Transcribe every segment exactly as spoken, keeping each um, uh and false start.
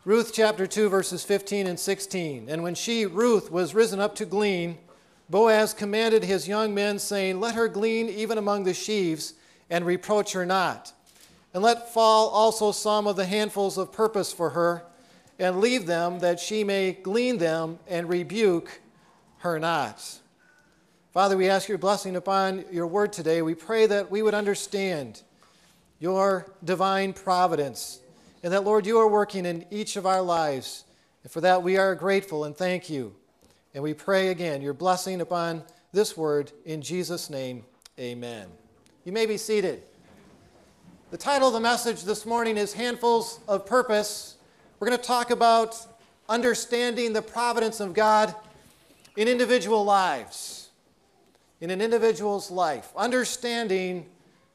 Ruth chapter two, verses fifteen and sixteen. And when she, Ruth, was risen up to glean, Boaz commanded his young men, saying, Let her glean even among the sheaves, and reproach her not. And let fall also some of the handfuls of purpose for her, and leave them, that she may glean them, and rebuke her not. Father, we ask your blessing upon your word today. We pray that we would understand your divine providence, and that, Lord, you are working in each of our lives. And for that, we are grateful and thank you. And we pray again your blessing upon this word in Jesus' name, amen. You may be seated. The title of the message this morning is Handfuls of Purpose. We're going to talk about understanding the providence of God in individual lives, in an individual's life, understanding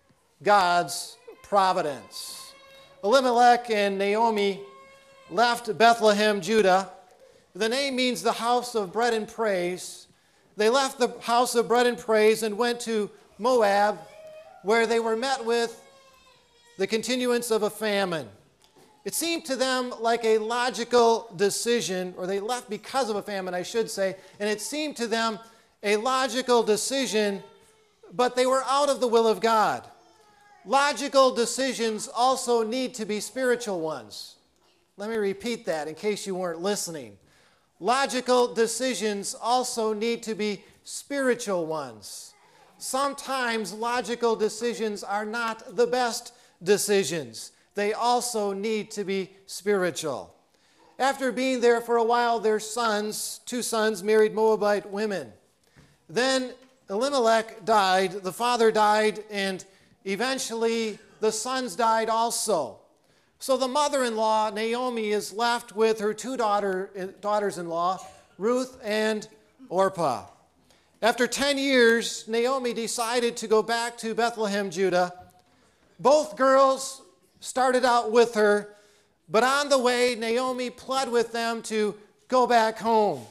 God's providence. Elimelech and Naomi left Bethlehem, Judah. The name means the house of bread and praise. They left the house of bread and praise and went to Moab, where they were met with the continuance of a famine. It seemed to them like a logical decision, or they left because of a famine, I should say, and it seemed to them a logical decision, but they were out of the will of God. Logical decisions also need to be spiritual ones. Let me repeat that in case you weren't listening. Logical decisions also need to be spiritual ones. Sometimes logical decisions are not the best decisions. They also need to be spiritual. After being there for a while, their sons, two sons, married Moabite women. Then Elimelech died, the father died, and eventually the sons died also. So the mother-in-law, Naomi, is left with her two daughter, daughters-in-law, Ruth and Orpah. After ten years, Naomi decided to go back to Bethlehem, Judah. Both girls started out with her, but on the way, Naomi pled with them to go back home.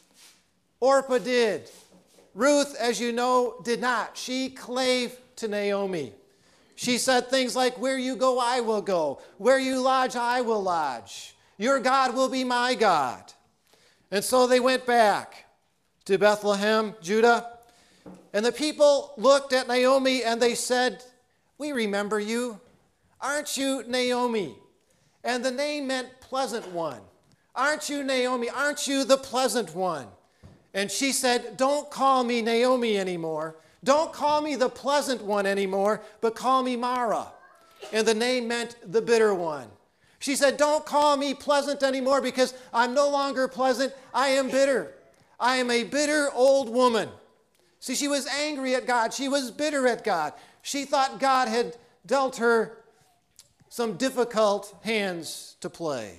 Orpah did. Ruth, as you know, did not. She clave to Naomi. She said things like, where you go, I will go. Where you lodge, I will lodge. Your God will be my God. And so they went back to Bethlehem, Judah. And the people looked at Naomi and they said, we remember you. Aren't you Naomi? And the name meant pleasant one. Aren't you Naomi? Aren't you the pleasant one? And she said, don't call me Naomi anymore. Don't call me the pleasant one anymore, but call me Mara. And the name meant the bitter one. She said, don't call me pleasant anymore because I'm no longer pleasant. I am bitter. I am a bitter old woman. See, she was angry at God. She was bitter at God. She thought God had dealt her some difficult hands to play.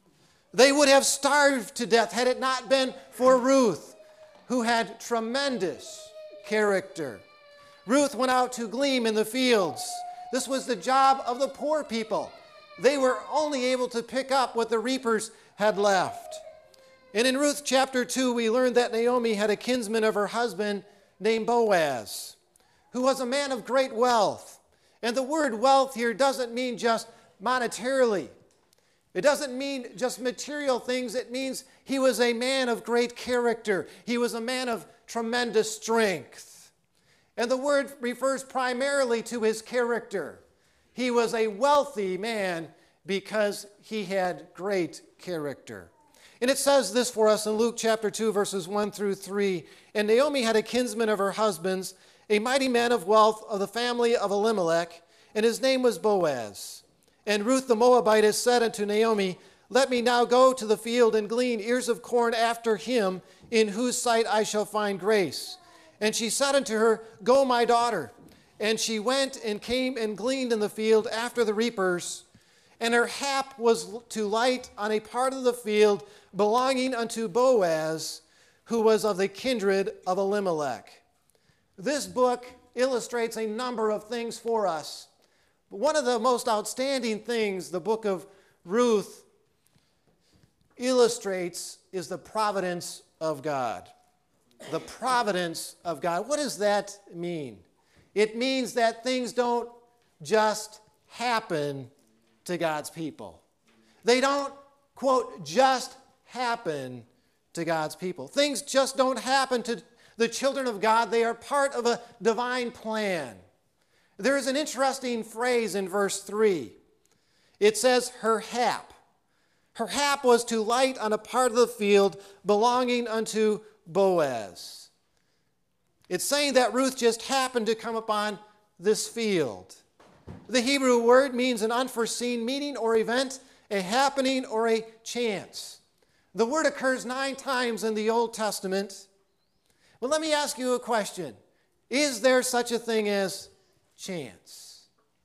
They would have starved to death had it not been for Ruth, who had tremendous character. Ruth went out to glean in the fields. This was the job of the poor people. They were only able to pick up what the reapers had left. And in Ruth chapter two, we learned that Naomi had a kinsman of her husband named Boaz, who was a man of great wealth. And the word wealth here doesn't mean just monetarily. It doesn't mean just material things. It means he was a man of great character. He was a man of tremendous strength. And the word refers primarily to his character. He was a wealthy man because he had great character. And it says this for us in Luke chapter two, verses one through three. And Naomi had a kinsman of her husband's, a mighty man of wealth of the family of Elimelech, and his name was Boaz. And Ruth the Moabitess said unto Naomi, let me now go to the field and glean ears of corn after him, in whose sight I shall find grace. And she said unto her, go, my daughter. And she went and came and gleaned in the field after the reapers. And her hap was to light on a part of the field belonging unto Boaz, who was of the kindred of Elimelech. This book illustrates a number of things for us. But one of the most outstanding things the book of Ruth illustrates is the providence of God. The providence of God. What does that mean? It means that things don't just happen to God's people. They don't quote, just happen to God's people. Things just don't happen to the children of God. They are part of a divine plan. There is an interesting phrase in verse three. It says, her hap. Her hap was to light on a part of the field belonging unto Boaz. It's saying that Ruth just happened to come upon this field. The Hebrew word means an unforeseen meeting or event, a happening or a chance. The word occurs nine times in the Old Testament. Well, let me ask you a question. Is there such a thing as chance?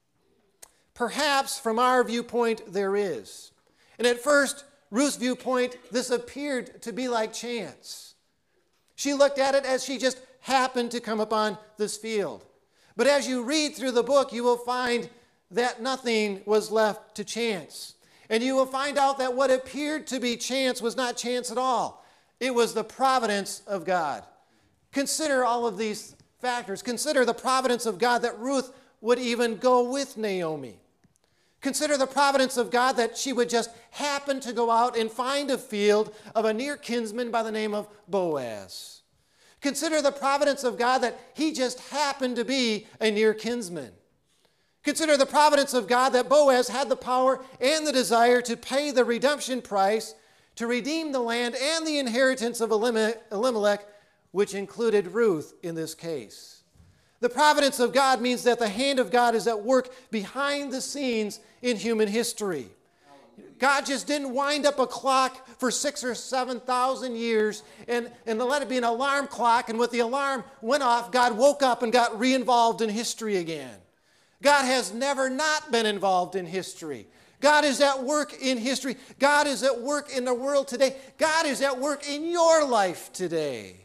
Perhaps from our viewpoint there is. And at first, Ruth's viewpoint, this appeared to be like chance. She looked at it as she just happened to come upon this field. But as you read through the book, you will find that nothing was left to chance. And you will find out that what appeared to be chance was not chance at all. It was the providence of God. Consider all of these factors. Consider the providence of God that Ruth would even go with Naomi. Consider the providence of God that she would just happen to go out and find a field of a near kinsman by the name of Boaz. Consider the providence of God that he just happened to be a near kinsman. Consider the providence of God that Boaz had the power and the desire to pay the redemption price to redeem the land and the inheritance of Elimelech, which included Ruth in this case. The providence of God means that the hand of God is at work behind the scenes in human history. God just didn't wind up a clock for six or seven thousand years and, and let it be an alarm clock, and when the alarm went off, God woke up and got re-involved in history again. God has never not been involved in history. God is at work in history. God is at work in the world today. God is at work in your life today.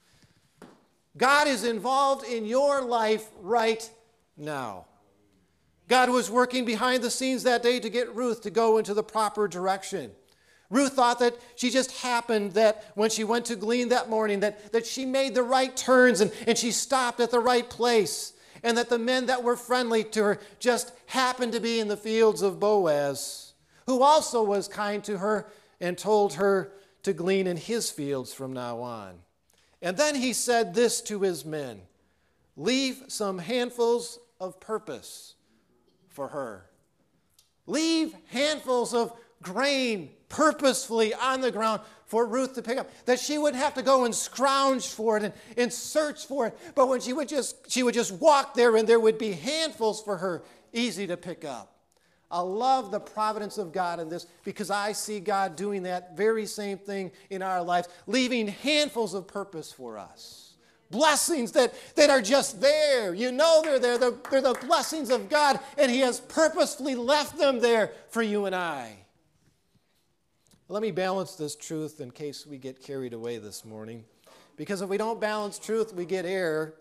God is involved in your life right now. God was working behind the scenes that day to get Ruth to go into the proper direction. Ruth thought that she just happened that when she went to glean that morning, that, that she made the right turns and, and she stopped at the right place, and that the men that were friendly to her just happened to be in the fields of Boaz, who also was kind to her and told her to glean in his fields from now on. And then he said this to his men, leave some handfuls of purpose for her. Leave handfuls of grain purposefully on the ground for Ruth to pick up, that she wouldn't have to go and scrounge for it and, and search for it, but when she would just she would just walk there and there would be handfuls for her, easy to pick up. I love the providence of God in this because I see God doing that very same thing in our lives, leaving handfuls of purpose for us. Blessings that, that are just there. You know they're there. They're, they're the blessings of God, and he has purposefully left them there for you and I. Let me balance this truth in case we get carried away this morning, because if we don't balance truth, we get error.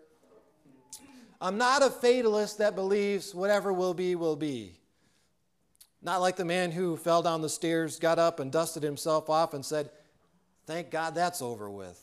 I'm not a fatalist that believes whatever will be, will be. Not like the man who fell down the stairs, got up and dusted himself off and said, thank God that's over with.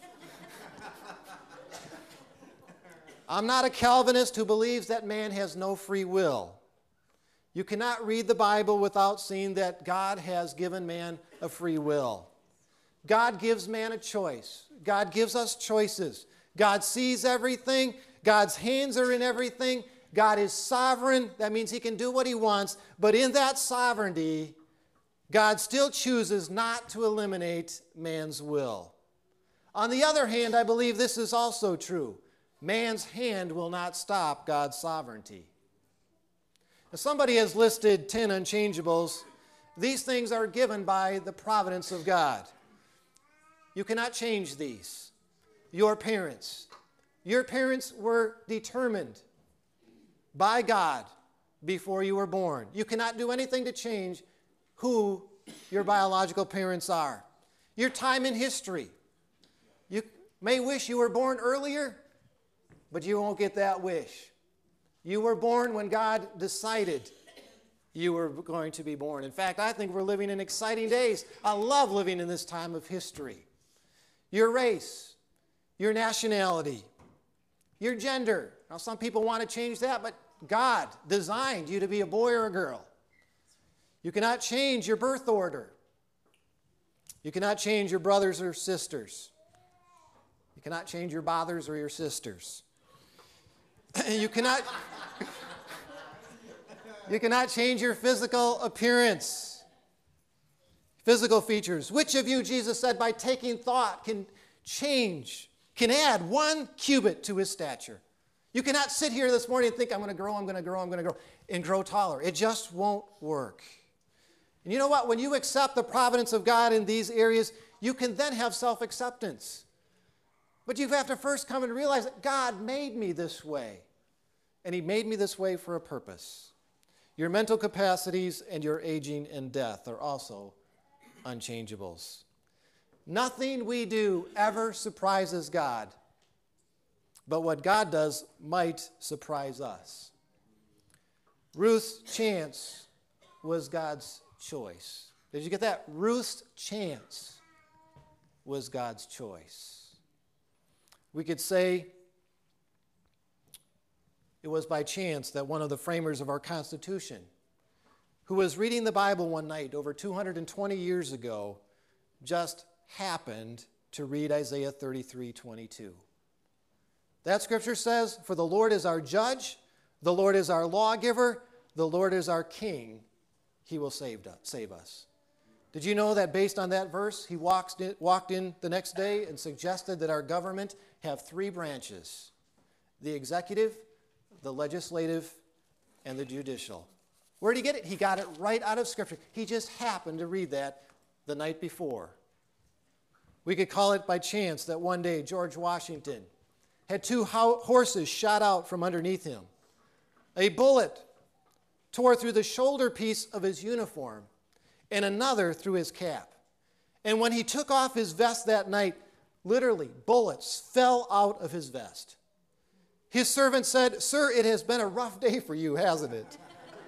I'm not a Calvinist who believes that man has no free will. You cannot read the Bible without seeing that God has given man a free will. God gives man a choice. God gives us choices. God sees everything. God's hands are in everything. God is sovereign. That means he can do what he wants. But in that sovereignty, God still chooses not to eliminate man's will. On the other hand, I believe this is also true. Man's hand will not stop God's sovereignty. Now, somebody has listed ten unchangeables. These things are given by the providence of God. You cannot change these. Your parents. Your parents were determined by God before you were born. You cannot do anything to change who your biological parents are. Your time in history. You may wish you were born earlier, but you won't get that wish. You were born when God decided you were going to be born. In fact, I think we're living in exciting days. I love living in this time of history. Your race, your nationality, your gender. Now, some people want to change that, but God designed you to be a boy or a girl. You cannot change your birth order. You cannot change your brothers or sisters. You cannot change your bothers or your sisters. You cannot, you cannot change your physical appearance, physical features. Which of you, Jesus said, by taking thought can change, can add one cubit to his stature? You cannot sit here this morning and think, I'm going to grow, I'm going to grow, I'm going to grow, and grow taller. It just won't work. And you know what? When you accept the providence of God in these areas, you can then have self-acceptance. But you have to first come and realize that God made me this way. And he made me this way for a purpose. Your mental capacities and your aging and death are also unchangeables. Nothing we do ever surprises God. But what God does might surprise us. Ruth's chance was God's choice. Did you get that? Ruth's chance was God's choice. We could say it was by chance that one of the framers of our Constitution, who was reading the Bible one night over two hundred twenty years ago, just happened to read Isaiah thirty-three twenty-two. That scripture says, "For the Lord is our judge, the Lord is our lawgiver, the Lord is our king, he will save us." Did you know that based on that verse, he walked in, walked in the next day and suggested that our government have three branches: the executive, the legislative, and the judicial. Where did he get it? He got it right out of Scripture. He just happened to read that the night before. We could call it by chance that one day George Washington had two ho- horses shot out from underneath him. A bullet tore through the shoulder piece of his uniform and another through his cap. And when he took off his vest that night, literally bullets fell out of his vest. His servant said, "Sir, it has been a rough day for you, hasn't it?"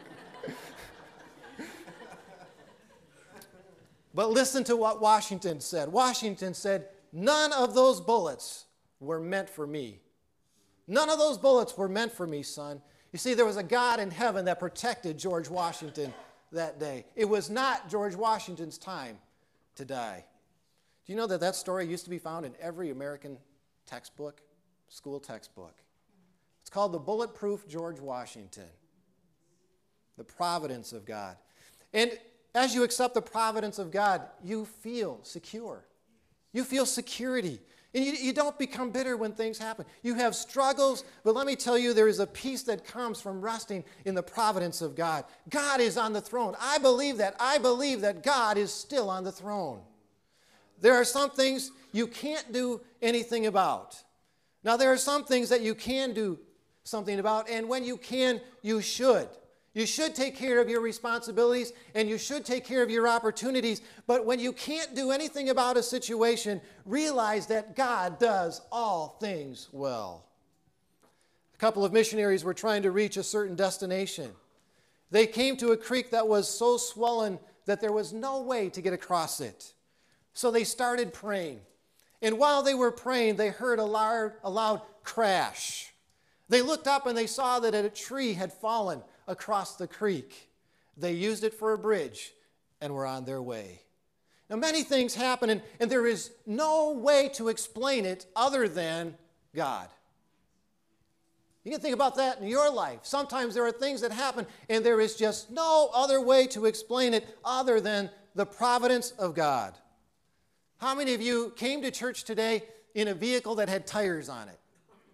But listen to what Washington said. Washington said, "None of those bullets were meant for me. None of those bullets were meant for me, son." You see, there was a God in heaven that protected George Washington that day. It was not George Washington's time to die. Do you know that that story used to be found in every American textbook, school textbook? It's called The Bulletproof George Washington. The providence of God. And as you accept the providence of God, you feel secure. You feel security. And you, you don't become bitter when things happen. You have struggles, but let me tell you, there is a peace that comes from resting in the providence of God. God is on the throne. I believe that. I believe that God is still on the throne. There are some things you can't do anything about. Now, there are some things that you can do something about, and when you can, you should. You should take care of your responsibilities, and you should take care of your opportunities. But when you can't do anything about a situation, realize that God does all things well. A couple of missionaries were trying to reach a certain destination. They came to a creek that was so swollen that there was no way to get across it. So they started praying. And while they were praying, they heard a loud, a loud crash. They looked up and they saw that a tree had fallen across the creek. They used it for a bridge and were on their way. Now, many things happen, and, and there is no way to explain it other than God. You can think about that in your life. Sometimes there are things that happen, and there is just no other way to explain it other than the providence of God. How many of you came to church today in a vehicle that had tires on it?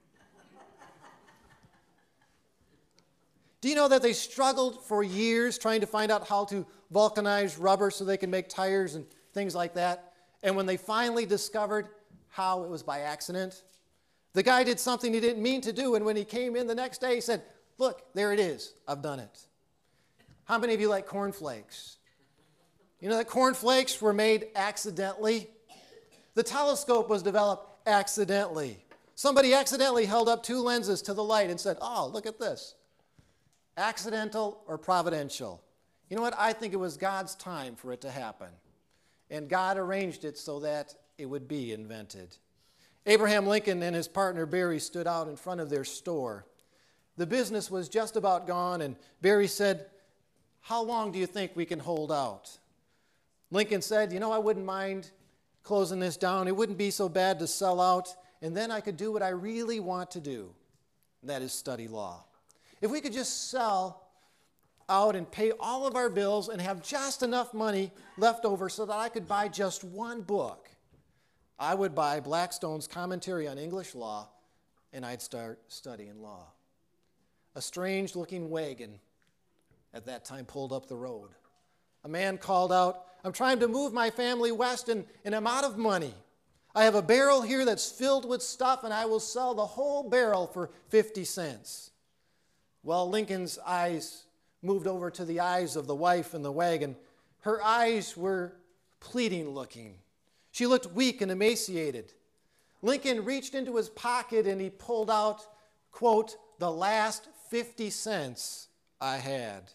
Do you know that they struggled for years trying to find out how to vulcanize rubber so they can make tires and things like that? And when they finally discovered how, it was by accident. The guy did something he didn't mean to do, and when he came in the next day, he said, "Look, there it is. I've done it." How many of you like cornflakes? You know that cornflakes were made accidentally? The telescope was developed accidentally. Somebody accidentally held up two lenses to the light and said, "Oh, look at this." Accidental or providential? You know what? I think it was God's time for it to happen. And God arranged it so that it would be invented. Abraham Lincoln and his partner Barry stood out in front of their store. The business was just about gone, and Barry said, "How long do you think we can hold out?" Lincoln said, you know, I wouldn't mind closing this down. It wouldn't be so bad to sell out, and then I could do what I really want to do, and that is study law. If we could just sell out and pay all of our bills and have just enough money left over so that I could buy just one book, I would buy Blackstone's Commentary on English Law, and I'd start studying law. A strange-looking wagon at that time pulled up the road. A man called out, I'm trying to move my family west, and, and I'm out of money. I have a barrel here that's filled with stuff, and I will sell the whole barrel for fifty cents. Well, Lincoln's eyes moved over to the eyes of the wife in the wagon. Her eyes were pleading-looking. She looked weak and emaciated. Lincoln reached into his pocket and he pulled out, quote, the last fifty cents I had.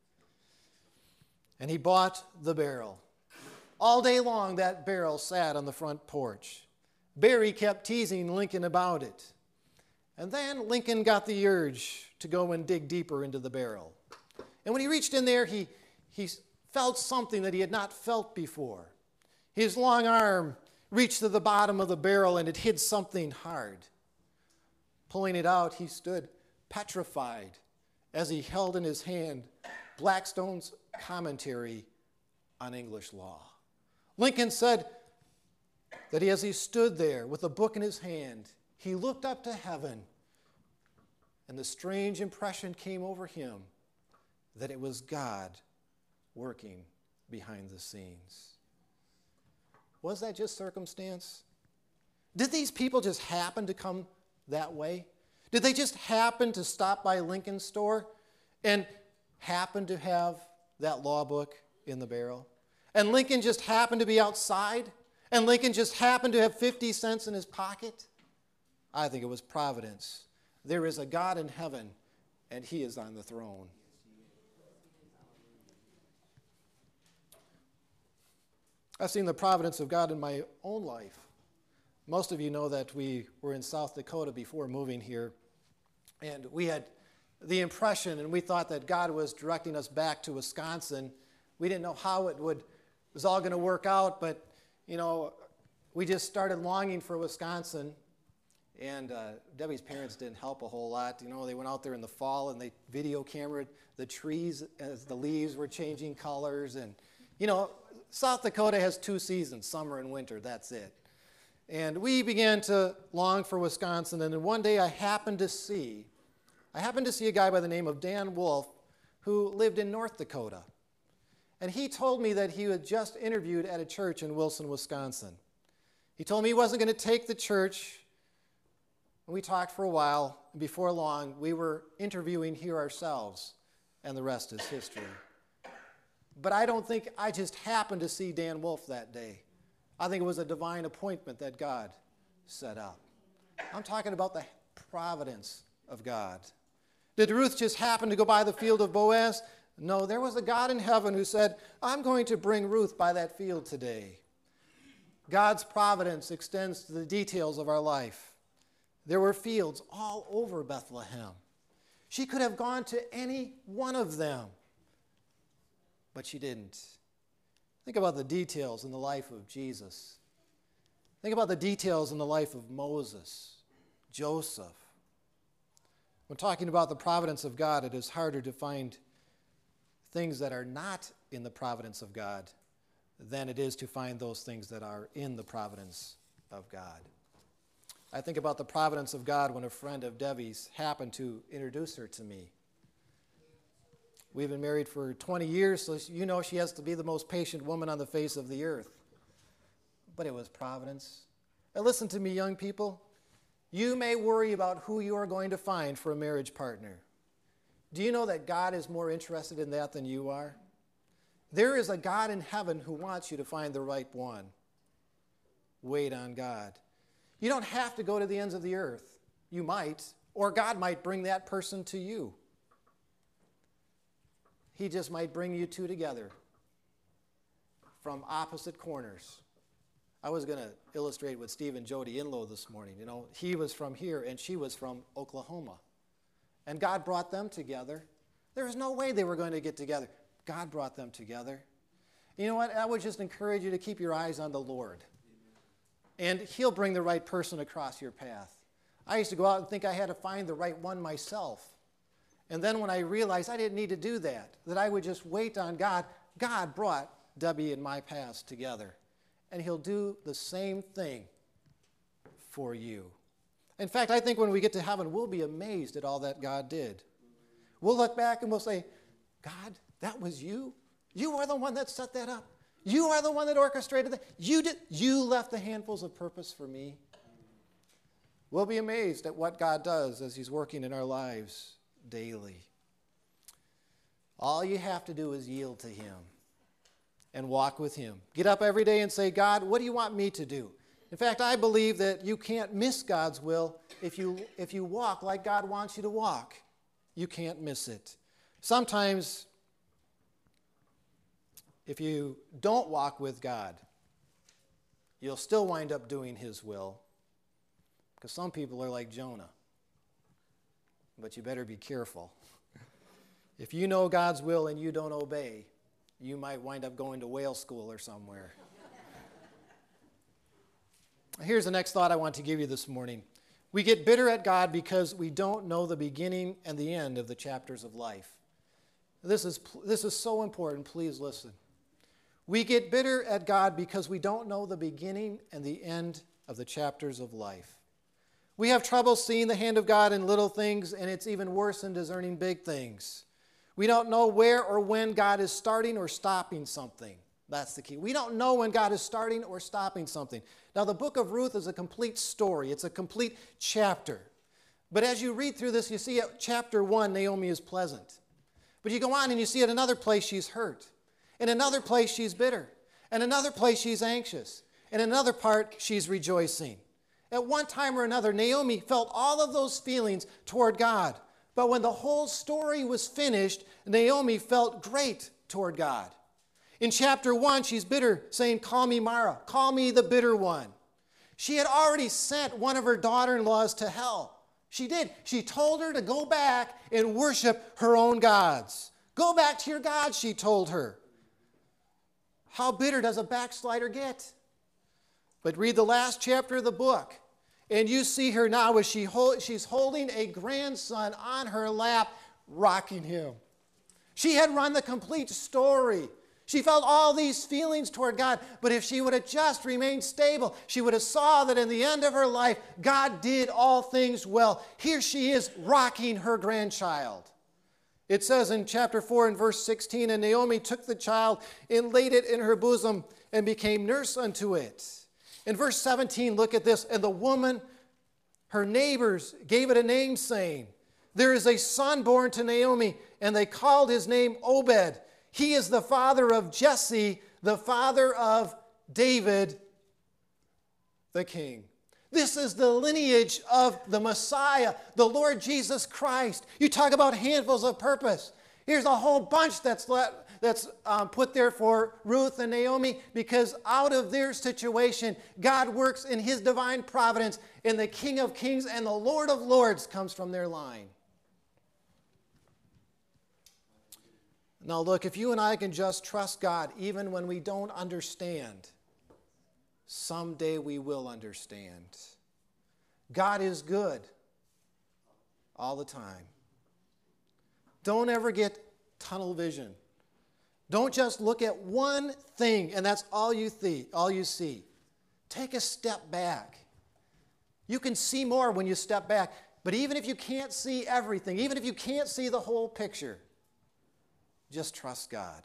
And he bought the barrel. All day long, that barrel sat on the front porch. Barry kept teasing Lincoln about it. And then Lincoln got the urge to go and dig deeper into the barrel. And when he reached in there, he, he felt something that he had not felt before. His long arm reached to the bottom of the barrel and it hid something hard. Pulling it out, he stood petrified as he held in his hand Blackstone's Commentary on English Law. Lincoln said that he, as he stood there with the book in his hand, he looked up to heaven, and the strange impression came over him that it was God working behind the scenes. Was that just circumstance? Did these people just happen to come that way? Did they just happen to stop by Lincoln's store and happen to have that law book in the barrel? And Lincoln just happened to be outside? And Lincoln just happened to have fifty cents in his pocket? I think it was providence. There is a God in heaven, and he is on the throne. I've seen the providence of God in my own life. Most of you know that we were in South Dakota before moving here, and we had the impression, and we thought that God was directing us back to Wisconsin. We didn't know how it would it was all going to work out, but you know, we just started longing for Wisconsin. And uh, Debbie's parents didn't help a whole lot. You know, they went out there in the fall and they video cameraed the trees as the leaves were changing colors. And, you know, South Dakota has two seasons, summer and winter. That's it. And we began to long for Wisconsin. And then one day I happened to see, I happened to see a guy by the name of Dan Wolf who lived in North Dakota. And he told me that he had just interviewed at a church in Wilson, Wisconsin. He told me he wasn't going to take the church. We talked for a while, and before long, we were interviewing here ourselves, and the rest is history. But I don't think I just happened to see Dan Wolf that day. I think it was a divine appointment that God set up. I'm talking about the providence of God. Did Ruth just happen to go by the field of Boaz? No, there was a God in heaven who said, I'm going to bring Ruth by that field today. God's providence extends to the details of our life. There were fields all over Bethlehem. She could have gone to any one of them, but she didn't. Think about the details in the life of Jesus. Think about the details in the life of Moses, Joseph. When talking about the providence of God, it is harder to find things that are not in the providence of God than it is to find those things that are in the providence of God. I think about the providence of God when a friend of Debbie's happened to introduce her to me. We've been married for twenty years, so you know she has to be the most patient woman on the face of the earth. But it was providence. And listen to me, young people. You may worry about who you are going to find for a marriage partner. Do you know that God is more interested in that than you are? There is a God in heaven who wants you to find the right one. Wait on God. You don't have to go to the ends of the earth. You might, or God might bring that person to you. He just might bring you two together from opposite corners. I was going to illustrate with Steve and Jody Inlow this morning. You know, he was from here and she was from Oklahoma. And God brought them together. There was no way they were going to get together. God brought them together. You know what? I would just encourage you to keep your eyes on the Lord. And He'll bring the right person across your path. I used to go out and think I had to find the right one myself. And then when I realized I didn't need to do that, that I would just wait on God, God brought Debbie and my paths together. And He'll do the same thing for you. In fact, I think when we get to heaven, we'll be amazed at all that God did. We'll look back and we'll say, God, that was you? You are the one that set that up. You are the one that orchestrated that. You did. You left the handfuls of purpose for me. We'll be amazed at what God does as He's working in our lives daily. All you have to do is yield to Him and walk with Him. Get up every day and say, God, what do you want me to do? In fact, I believe that you can't miss God's will if you, if you walk like God wants you to walk. You can't miss it. Sometimes, if you don't walk with God, you'll still wind up doing His will. Because some people are like Jonah. But you better be careful. If you know God's will and you don't obey, you might wind up going to whale school or somewhere. Here's the next thought I want to give you this morning. We get bitter at God because we don't know the beginning and the end of the chapters of life. This is, this is so important. Please listen. We get bitter at God because we don't know the beginning and the end of the chapters of life. We have trouble seeing the hand of God in little things, and it's even worse in discerning big things. We don't know where or when God is starting or stopping something. That's the key. We don't know when God is starting or stopping something. Now, the book of Ruth is a complete story. It's a complete chapter. But as you read through this, you see at chapter one, Naomi is pleasant. But you go on and you see at another place she's hurt. In another place she's bitter. In another place she's anxious. In another part she's rejoicing. At one time or another, Naomi felt all of those feelings toward God. But when the whole story was finished, Naomi felt great toward God. In chapter one, she's bitter, saying, call me Mara, call me the bitter one. She had already sent one of her daughter-in-laws to hell. She did. She told her to go back and worship her own gods. Go back to your gods, she told her. How bitter does a backslider get? But read the last chapter of the book, and you see her now as she hold, she's holding a grandson on her lap, rocking him. She had run the complete story. She felt all these feelings toward God, but if she would have just remained stable, she would have saw that in the end of her life, God did all things well. Here she is rocking her grandchild. It says in chapter four and verse sixteen, and Naomi took the child and laid it in her bosom and became nurse unto it. In verse seventeen, look at this. And the woman, her neighbors, gave it a name, saying, there is a son born to Naomi, and they called his name Obed. He is the father of Jesse, the father of David, the king. This is the lineage of the Messiah, the Lord Jesus Christ. You talk about handfuls of purpose. Here's a whole bunch that's let, that's um, put there for Ruth and Naomi, because out of their situation, God works in His divine providence, and the King of Kings and the Lord of Lords comes from their line. Now look, if you and I can just trust God even when we don't understand, someday we will understand. God is good all the time. Don't ever get tunnel vision. Don't just look at one thing and that's all you see, all you see. Take a step back. You can see more when you step back, but even if you can't see everything, even if you can't see the whole picture, just trust God.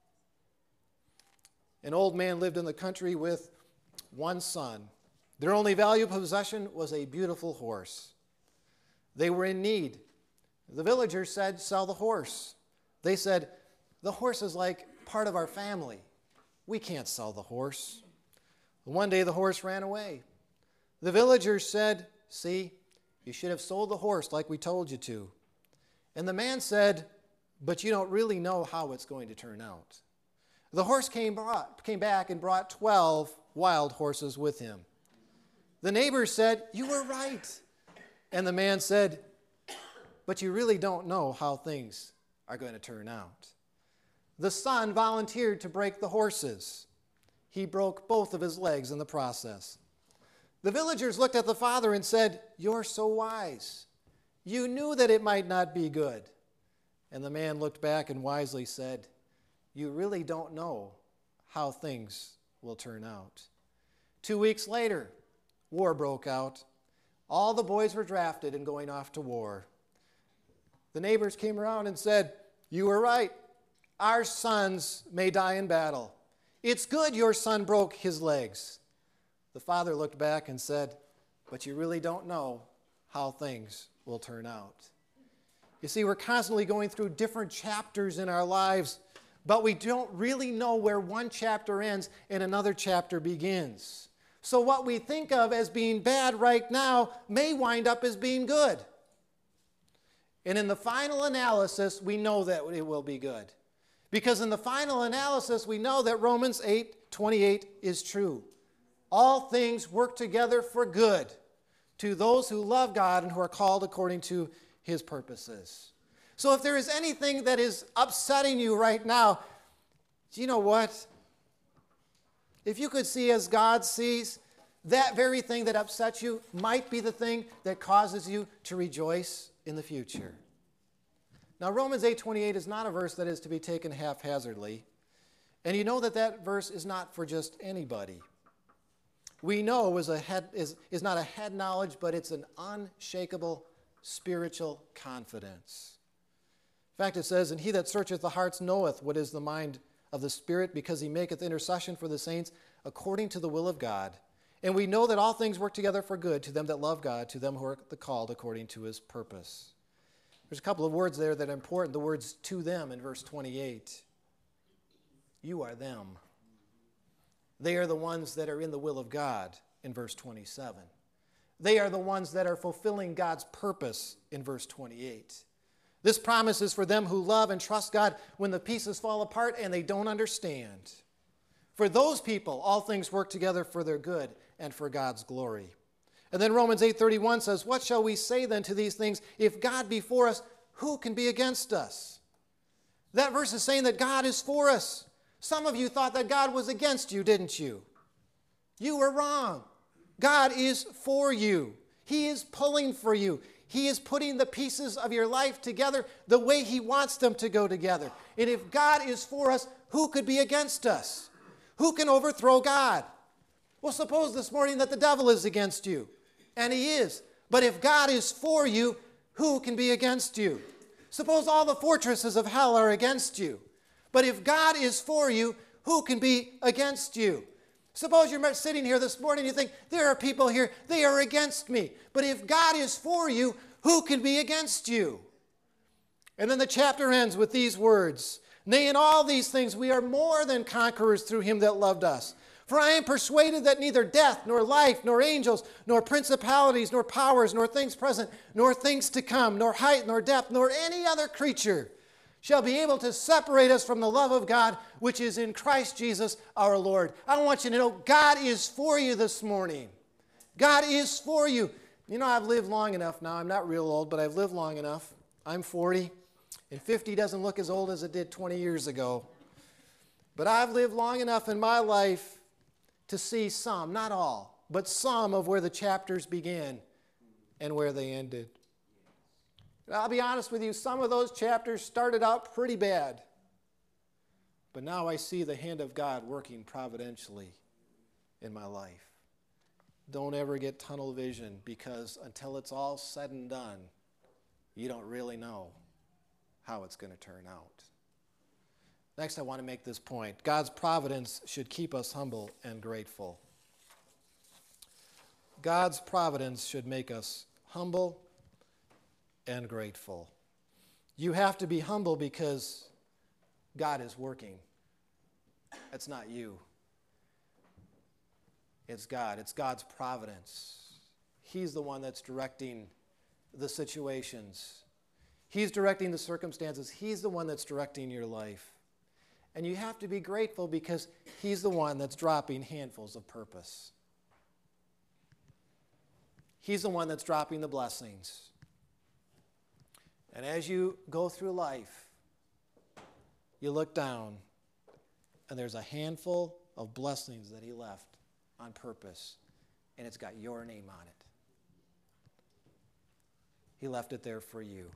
An old man lived in the country with one son. Their only valuable possession was a beautiful horse. They were in need. The villagers said, sell the horse. They said, the horse is like part of our family. We can't sell the horse. One day the horse ran away. The villagers said, see, you should have sold the horse like we told you to. And the man said, but you don't really know how it's going to turn out. The horse came, brought, came back and brought twelve wild horses with him. The neighbors said, you were right. And the man said, but you really don't know how things are going to turn out. The son volunteered to break the horses. He broke both of his legs in the process. The villagers looked at the father and said, "You're so wise. You knew that it might not be good." And the man looked back and wisely said, "You really don't know how things will turn out." Two weeks later, war broke out. All the boys were drafted and going off to war. The neighbors came around and said, "You were right. Our sons may die in battle. It's good your son broke his legs." The father looked back and said, "But you really don't know how things will turn out." You see, we're constantly going through different chapters in our lives, but we don't really know where one chapter ends and another chapter begins. So what we think of as being bad right now may wind up as being good. And in the final analysis, we know that it will be good. Because in the final analysis, we know that Romans eight twenty-eight is true. All things work together for good to those who love God and who are called according to his purposes. So if there is anything that is upsetting you right now, do you know what? If you could see as God sees, that very thing that upsets you might be the thing that causes you to rejoice in the future. Now, Romans eight twenty-eight is not a verse that is to be taken haphazardly. And you know that that verse is not for just anybody. We know is, a head, is, is not a head knowledge, but it's an unshakable spiritual confidence. In fact, it says, "And he that searcheth the hearts knoweth what is the mind of the Spirit, because he maketh intercession for the saints according to the will of God. And we know that all things work together for good to them that love God, to them who are the called according to his purpose." There's a couple of words there that are important. The words "to them" in verse twenty-eight. You are them. They are the ones that are in the will of God in verse twenty-seven. They are the ones that are fulfilling God's purpose in verse twenty-eight. This promise is for them who love and trust God when the pieces fall apart and they don't understand. For those people, all things work together for their good and for God's glory. And then Romans eight thirty-one says, "What shall we say then to these things? If God be for us, who can be against us?" That verse is saying that God is for us. Some of you thought that God was against you, didn't you? You were wrong. God is for you. He is pulling for you. He is putting the pieces of your life together the way he wants them to go together. And if God is for us, who could be against us? Who can overthrow God? Well, suppose this morning that the devil is against you. And he is. But if God is for you, who can be against you? Suppose all the fortresses of hell are against you. But if God is for you, who can be against you? Suppose you're sitting here this morning and you think, there are people here, they are against me. But if God is for you, who can be against you? And then the chapter ends with these words, "Nay, in all these things we are more than conquerors through him that loved us. For I am persuaded that neither death, nor life, nor angels, nor principalities, nor powers, nor things present, nor things to come, nor height, nor depth, nor any other creature shall be able to separate us from the love of God, which is in Christ Jesus our Lord." I want you to know God is for you this morning. God is for you. You know, I've lived long enough now. I'm not real old, but I've lived long enough. I'm forty, and fifty doesn't look as old as it did twenty years ago. But I've lived long enough in my life to see some, not all, but some of where the chapters began and where they ended. I'll be honest with you, some of those chapters started out pretty bad. But now I see the hand of God working providentially in my life. Don't ever get tunnel vision, because until it's all said and done, you don't really know how it's going to turn out. Next, I want to make this point. God's providence should keep us humble and grateful. God's providence should make us humble and grateful. You have to be humble because God is working. It's not you. It's God. It's God's providence. He's the one that's directing the situations. He's directing the circumstances. He's the one that's directing your life. And you have to be grateful because he's the one that's dropping handfuls of purpose. He's the one that's dropping the blessings. And as you go through life, you look down, and there's a handful of blessings that he left on purpose, and it's got your name on it. He left it there for you.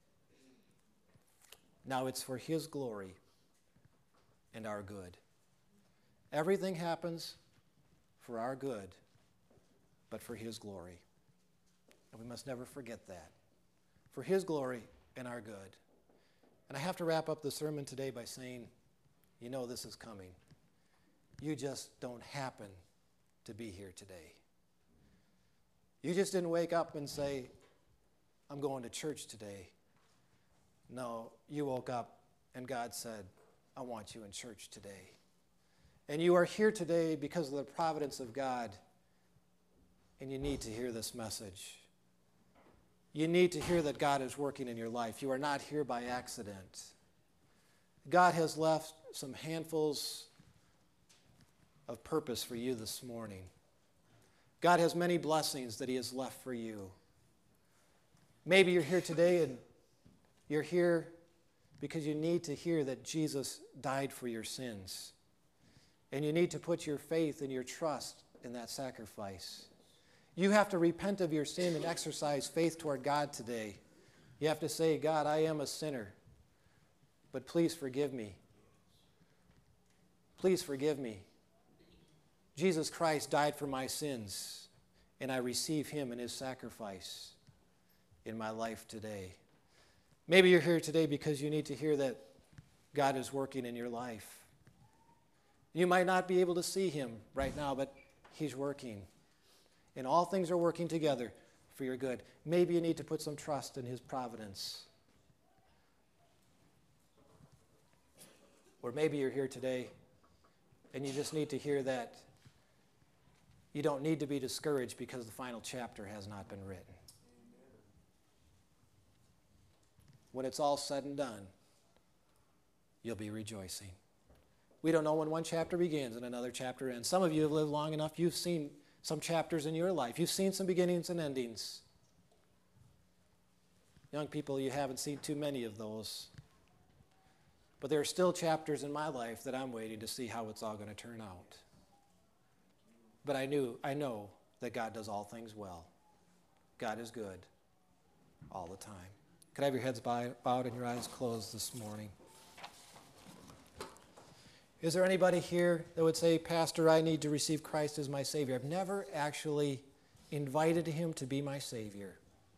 Now it's for his glory and our good. Everything happens for our good, but for his glory. And we must never forget that. For his glory and our good. And I have to wrap up the sermon today by saying, you know this is coming. You just don't happen to be here today. You just didn't wake up and say, I'm going to church today. No, you woke up and God said, I want you in church today. And you are here today because of the providence of God, and you need to hear this message. You need to hear that God is working in your life. You are not here by accident. God has left some handfuls of purpose for you this morning. God has many blessings that he has left for you. Maybe you're here today and you're here because you need to hear that Jesus died for your sins. And you need to put your faith and your trust in that sacrifice. You have to repent of your sin and exercise faith toward God today. You have to say, God, I am a sinner, but please forgive me. Please forgive me. Jesus Christ died for my sins, and I receive him and his sacrifice in my life today. Maybe you're here today because you need to hear that God is working in your life. You might not be able to see him right now, but he's working. And all things are working together for your good. Maybe you need to put some trust in his providence. Or maybe you're here today and you just need to hear that you don't need to be discouraged because the final chapter has not been written. When it's all said and done, you'll be rejoicing. We don't know when one chapter begins and another chapter ends. Some of you have lived long enough, you've seen some chapters in your life. You've seen some beginnings and endings. Young people, you haven't seen too many of those. But there are still chapters in my life that I'm waiting to see how it's all going to turn out. But I knew, I know that God does all things well. God is good all the time. Could I have your heads bowed and your eyes closed this morning? Is there anybody here that would say, Pastor, I need to receive Christ as my Savior? I've never actually invited him to be my Savior.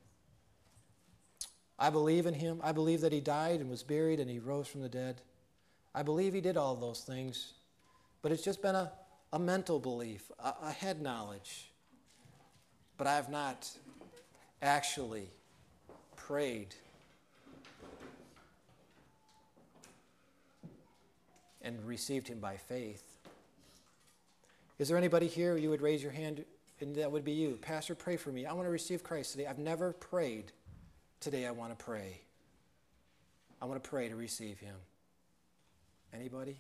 I believe in him. I believe that he died and was buried and he rose from the dead. I believe he did all those things. But it's just been a, a mental belief, a, a head knowledge. But I have not actually prayed and received him by faith. Is there anybody here you would raise your hand and that would be you? Pastor, pray for me. I want to receive Christ today. I've never prayed. Today I want to pray. I want to pray to receive him. Anybody?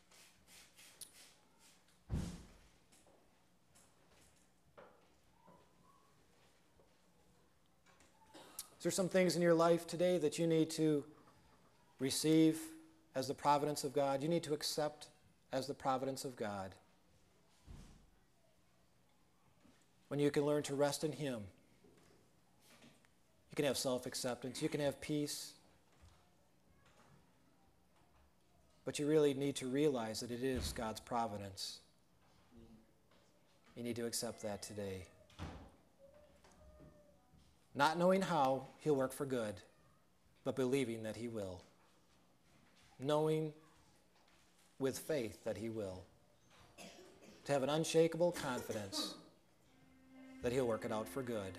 Is there some things in your life today that you need to receive as the providence of God? You need to accept as the providence of God. When you can learn to rest in him, you can have self-acceptance, you can have peace, but you really need to realize that it is God's providence. You need to accept that today. Not knowing how he'll work for good, but believing that he will. Knowing with faith that he will. To have an unshakable confidence that he'll work it out for good.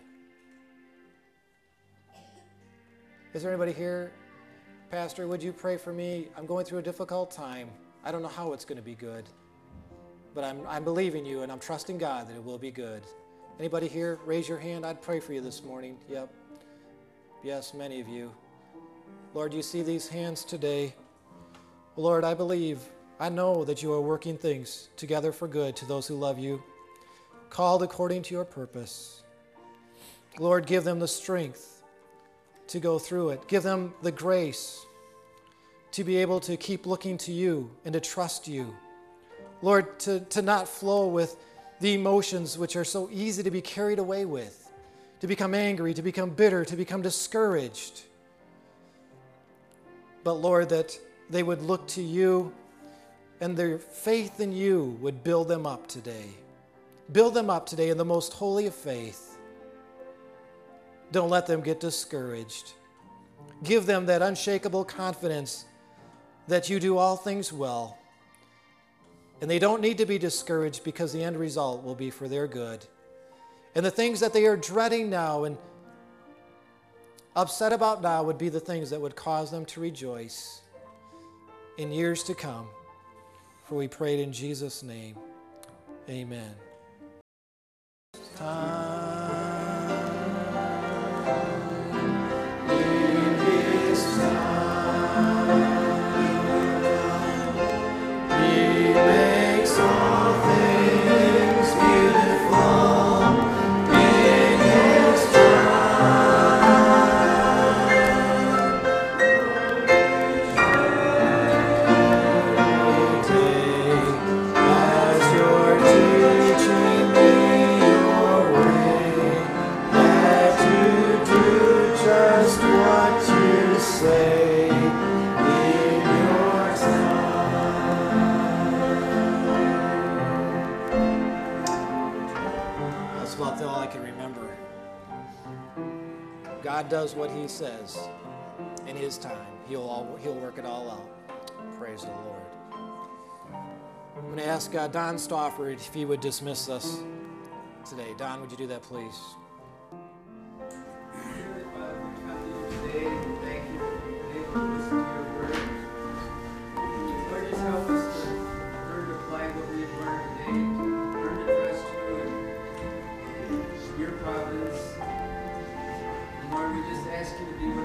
Is there anybody here? Pastor, would you pray for me? I'm going through a difficult time. I don't know how it's going to be good. But I'm, I'm believing you and I'm trusting God that it will be good. Anybody here? Raise your hand. I'd pray for you this morning. Yep. Yes, many of you. Lord, you see these hands today. Lord, I believe, I know that you are working things together for good to those who love you, called according to your purpose. Lord, give them the strength to go through it. Give them the grace to be able to keep looking to you and to trust you. Lord, to, to not flow with the emotions which are so easy to be carried away with, to become angry, to become bitter, to become discouraged. But Lord, that they would look to you and their faith in you would build them up today. Build them up today in the most holy of faith. Don't let them get discouraged. Give them that unshakable confidence that you do all things well. And they don't need to be discouraged because the end result will be for their good. And the things that they are dreading now and upset about now would be the things that would cause them to rejoice in years to come. For we prayed in Jesus' name. Amen. Time. God does what he says in his time. He'll, all, he'll work it all out. Praise the Lord. I'm going to ask uh, Don Stauffer if he would dismiss us today. Don, would you do that, please? Lord, we just ask you to be with